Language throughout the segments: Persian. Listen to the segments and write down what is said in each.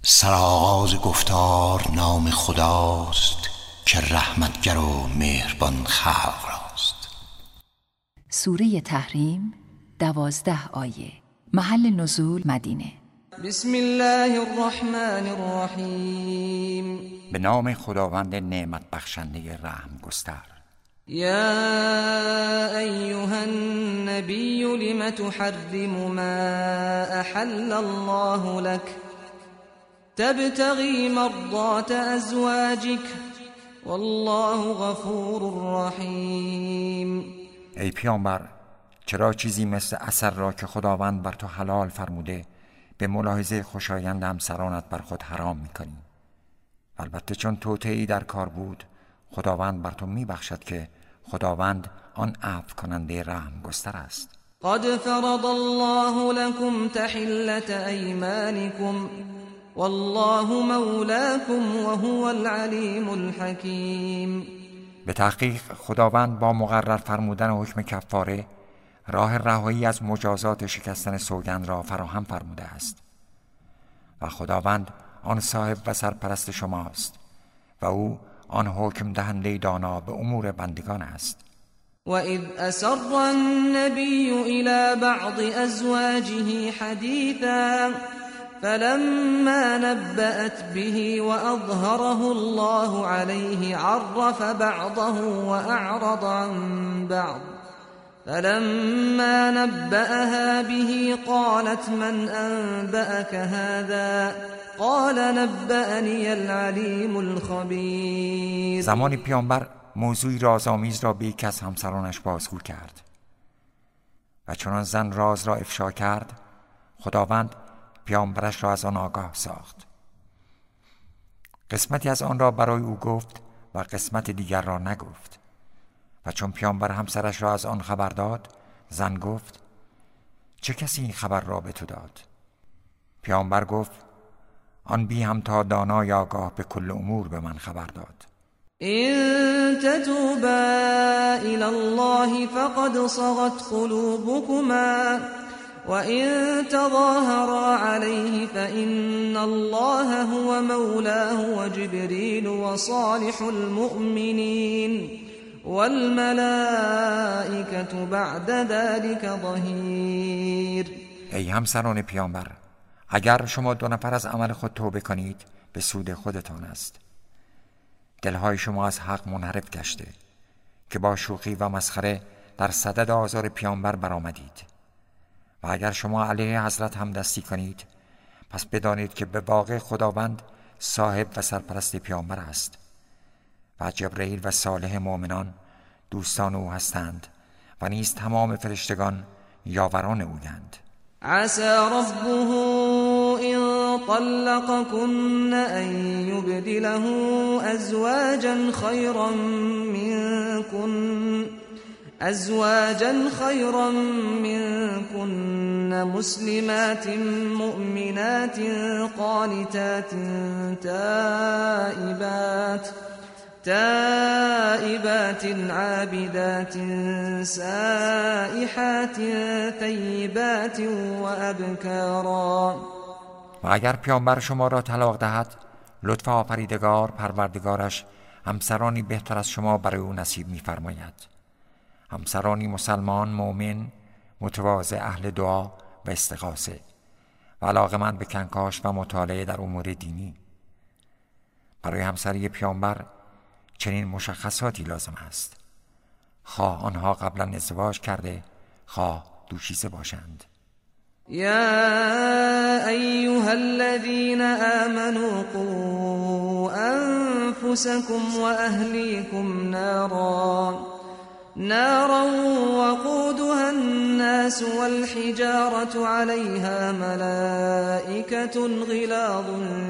سرآغاز گفتار نام خداست که رحمتگر و مهربان خلق راست. سوره تحریم 12 آیه. محل نزول مدینه. بسم الله الرحمن الرحیم. به نام خداوند نعمت بخشنده رحم گستر. یا ایها النبی لم تحرم ما احل الله لك تبتغی مرضات ازواجک والله غفور رحیم. ای پیامبر، چرا چیزی مثل عسل را که خداوند بر تو حلال فرموده به ملاحظه خوشایند همسرانت بر خود حرام میکنی؟ البته چون توطئه‌ای در کار بود، خداوند بر تو میبخشد که خداوند آن عفو کننده رحم گستر است. قد فرض الله لكم تحلة ایمانکم والله مولاکم وهو العلیم الحکیم. به تحقیق خداوند با مقرر فرمودن حکم کفاره راه رهایی از مجازات شکستن سوگند را فراهم فرموده است و خداوند آن صاحب و سرپرست شماست و او آن حکم دهنده دانا به امور بندگان است. و اذ اسر النبی الى بعض ازواجه حدیثا فلما نبأت به وأظهره الله عليه عرف بعضه وأعرض عن بعض فلما نبأها به قالت من أنبأك هذا قال نبأني العليم الخبير. زمانی پیامبر موضوعی رازآمیز را به یکی از همسرانش بازگو کرد و چون زن راز را افشا کرد، خداوند پیامبرش را از آن آگاه ساخت. قسمتی از آن را برای او گفت و قسمت دیگر را نگفت و چون پیامبر همسرش را از آن خبر داد، زن گفت چه کسی این خبر را به تو داد؟ پیامبر گفت آن بی همتا دانای آگاه به کل امور به من خبر داد. إن تتوبا إلى الله فقد صغت قلوبكما وإن تظاهرا عليه فإن الله هو مولاه وجبريل وصالح المؤمنين والملائكة بعد ذلك ظهير. ای همسران پیامبر، اگر شما دو نفر از عمل خود توبه کنید به سود خودتان است. دلهای شما از حق منحرف گشته که با شوخی و مسخره در صدد آزار پیامبر برآمدید و اگر شما علیه حضرت هم دستی کنید، پس بدانید که به واقع خداوند صاحب و سرپرست پیامبر است و جبرئیل و صالح مؤمنان دوستان او هستند و نیز تمام فرشتگان یاوران اویند. عسى ربه إن طلقكن أن يبدله أزواجا خيرا منكن مسلمات مؤمنات قانتات تائبات عابدات سائحات ثيبات وأبكارا. و اگر پیامبر شما را طلاق دهد، لطف آفریدگار پروردگارش همسرانی بهتر از شما برای او نصیب می‌فرماید. همسرانی مسلمان، مؤمن، متواضع، اهل دعا و استغاثه و علاقه‌مند به کنکاش و مطالعه در امور دینی. برای همسری پیامبر چنین مشخصاتی لازم است، خواه آنها قبلا ازدواج کرده، خواه دوشیزه باشند. يا أيها الذين آمنوا قوا أنفسكم وأهليكم نارا وقودها الناس والحجارة عليها ملائكة غلاظ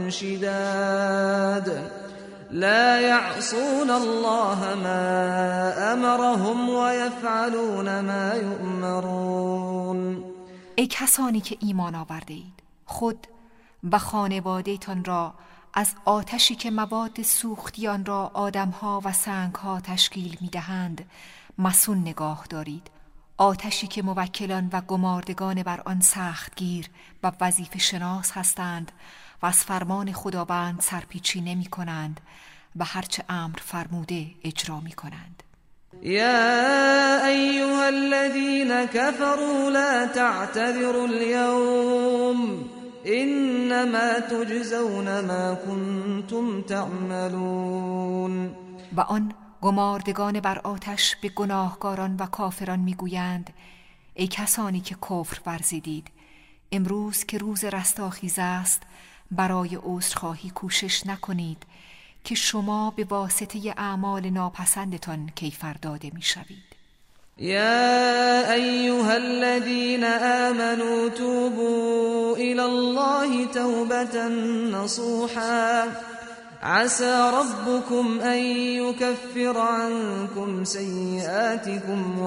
شداد لا يعصون الله ما أمرهم ويفعلون ما يؤمرون. ای کسانی که ایمان آورده اید، خود و خانواده‌تان را از آتشی که مواد سوختی آن را آدم‌ها و سنگ‌ها تشکیل می‌دهند مسون نگاه دارید. آتشی که موکلان و گماردگان بر آن سختگیر و وظیفه شناس هستند و از فرمان خداوند سرپیچی نمی کنند و هرچه امر فرموده اجرا می کنند. یا ایها الذین کفروا لا تعتذروا اليوم انما تجزون ما کنتم تعملون. و آن گماردگان بر آتش به گناهکاران و کافران میگویند ای کسانی که کفر ورزیدید، امروز که روز رستاخیز است برای عذرخواهی کوشش نکنید که شما به واسطه اعمال ناپسندتان کیفر داده میشوید. یا ایها الذین آمنوا توبوا الی الله توبة نصوحا عسى ربكم أن يكفر عنكم سيئاتكم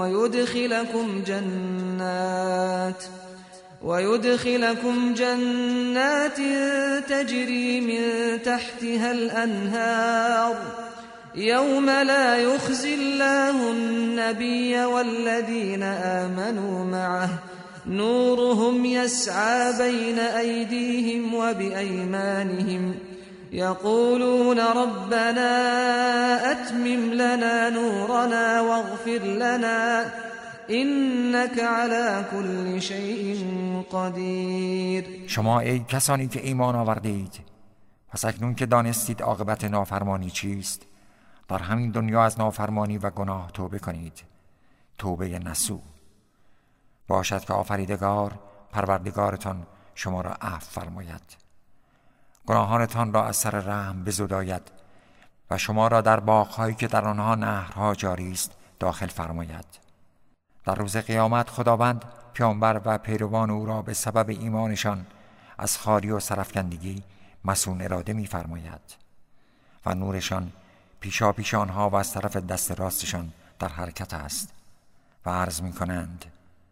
ويدخلكم جنات تجري من تحتها الأنهار يوم لا يخزي الله النبي والذين آمنوا معه نورهم يسعى بين أيديهم وبأيمانهم يقولون ربنا أتمم لنا نورنا واغفر لنا إنك على كل شيء قدیر. شما ای کسانی که ایمان آوردید، پس اکنون که دانستید عاقبت نافرمانی چیست، در همین دنیا از نافرمانی و گناه توبه کنید، توبه نصوح. باشد که آفریدگار پروردگارتان شما را عفو فرماید، گناهانتان را از سر رحم بزداید و شما را در باغ‌هایی که در آنها نهرها جاری است داخل فرماید. در روز قیامت خداوند پیامبر و پیروان او را به سبب ایمانشان از خواری و سرفکندگی مصون اراده می‌فرماید و نورشان پیشا پیش آنها و از طرف دست راستشان در حرکت است و عرض می‌کنند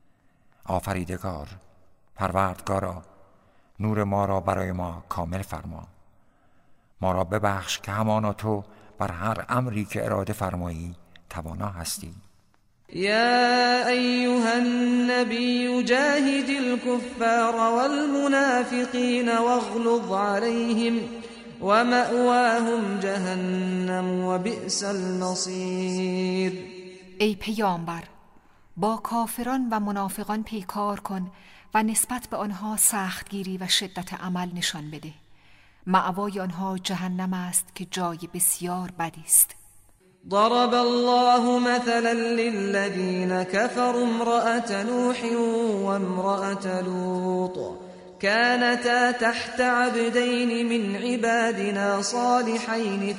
آفریدگار پروردگارا، نور ما را برای ما کامل فرما، ما را ببخش که همانا تو بر هر امری که اراده فرمایی توانا هستی. یا ایها النبی جاهد الكفار والمنافقین واغلظ عليهم ومأواهم جهنم وبئس المصیر. ای پیامبر، با کافران و منافقان پیکار کن و نسبت به آنها سختگیری و شدت عمل نشان بده. مأوای آنها جهنم است که جای بسیار بدی است. ضرب الله مثلا للذین كفروا امرأة نوح وامرأة لوط كانتا تحت عبدين من عبادنا صالحين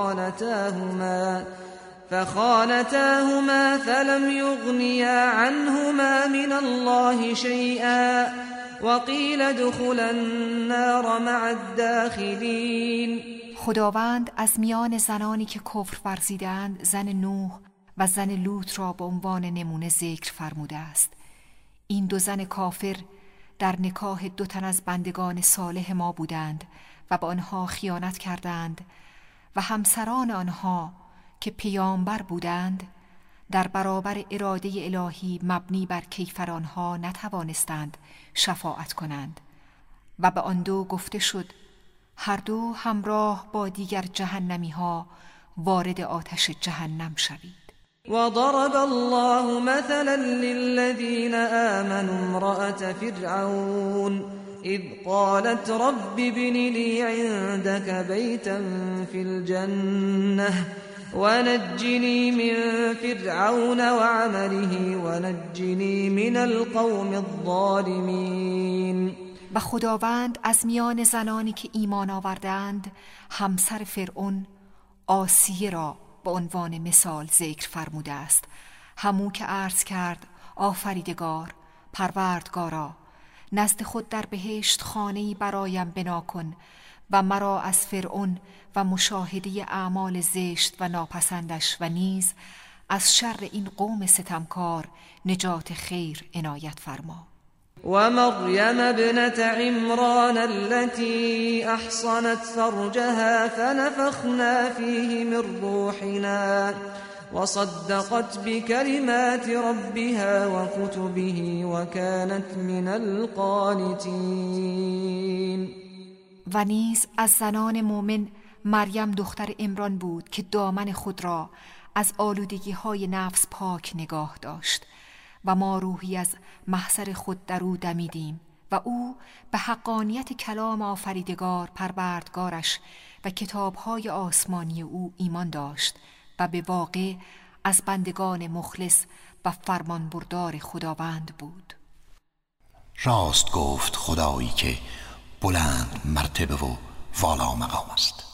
فخانتاهما فلم يغنيا عنهما من الله شيئا وقيل ادخلا النار مع الداخلين. خداوند از میان زنانی که کفر ورزیدند زن نوح و زن لوط را به عنوان نمونه ذکر فرموده است. این دو زن کافر در نکاح دو تن از بندگان صالح ما بودند و به آنها خیانت کردند و همسران آنها که پیامبر بودند در برابر اراده الهی مبنی بر کیفر آنها نتوانستند شفاعت کنند و به آن دو گفته شد هر دو همراه با دیگر جهنمی ها وارد آتش جهنم شوید. وضرب الله مثلا للذين آمنوا امرأة فرعون إذ قالت رب ابن لي عندك بيتا في الجنة ونجني من فرعون وعمله ونجني من القوم الظالمين. و خداوند از میان زنانی که ایمان آوردند همسر فرعون آسیه را به عنوان مثال ذکر فرموده است، همو که عرض کرد آفریدگار پروردگارا، نزد خود در بهشت خانه‌ای برایم بنا کن و مرا از فرعون و مشاهده اعمال زشت و ناپسندش و نیز از شر این قوم ستمکار نجات خیر عنایت فرما. ومريم ابنة عمران التي أحصنت فرجها فنفخنا فيه من روحنا وصدقت بكلمات ربها وكتبه وكانت من القانتين. و نیز از زنان مؤمن مریم دختر عمران بود که دامن خود را از آلودگی‌های نفس پاک نگاه داشت و ما روحی از محضر خود در او دمیدیم و او به حقانیت کلام آفریدگار پروردگارش و کتاب‌های آسمانی او ایمان داشت و به واقع از بندگان مخلص و فرمانبردار خداوند بود. راست گفت خدایی که بلند مرتبه و والا مقام است.